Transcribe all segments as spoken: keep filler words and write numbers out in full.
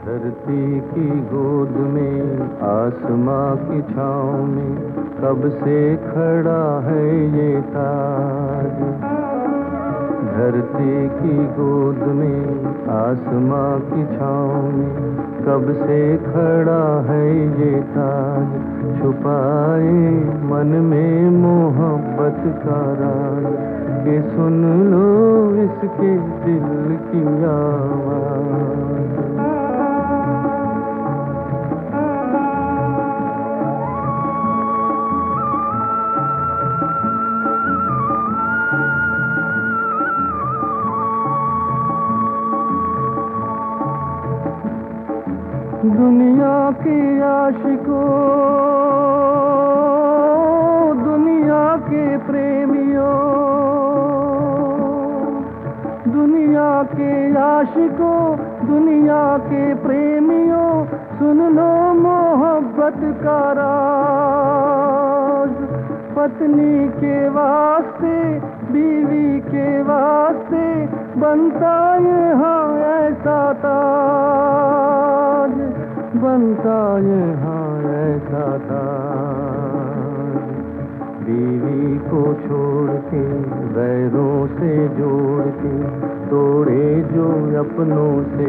धरती की गोद में आसमां की छाँव में कब से खड़ा है ये ताज। धरती की गोद में आसमां की छाँव में कब से खड़ा है ये ताज। छुपाए मन में मोहब्बत का राज, के सुन लो इसके दिल की आवाज। दुनिया के आशिकों, दुनिया के प्रेमियों, दुनिया के आशिकों, दुनिया के प्रेमियों, सुन लो मोहब्बत का राज। पत्नी के वास्ते, बीवी के वास्ते बनता यहाँ ऐसा ताज, बनता यहाँ ऐसा ताज। बीवी को छोड़ के गैरों से जोड़ के तोड़े जो अपनों से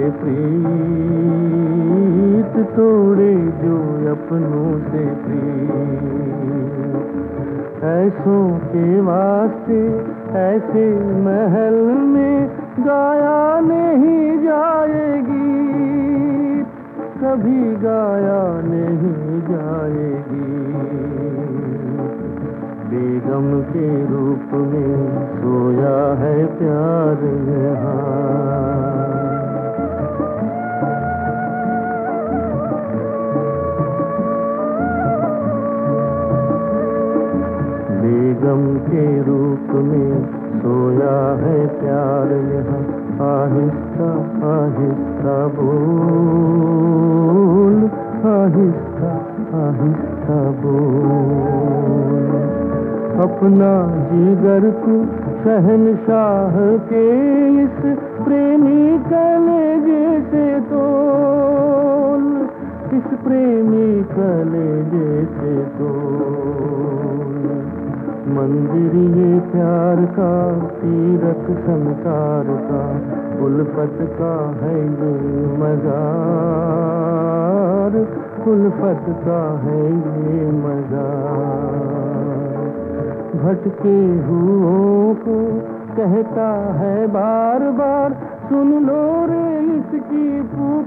प्रीत, तोड़े जो अपनों से प्रीत। ऐसों के वास्ते ऐसे महल में गाया नहीं जाएगी, कभी गाया नहीं जाएगी। बेगम के रूप में सोया है प्यार यहाँ। बेगम के रूप में सोया है प्यार यहाँ। आहिस्ता आहिस्ता बोल, आहिस्ता आहिस्ता बोल। अपना जिगर तू शहनशाह के इस प्रेमी कलेजे से तोल, इस प्रेमी कलेजे से तोल। मंदिर ये प्यार का, तीरथ संसार का, उल्फत का है ये मज़ार, उल्फत का है ये मज़ार। भटके हुओं को कहता है बार बार, सुन लो रे इसकी पुकार।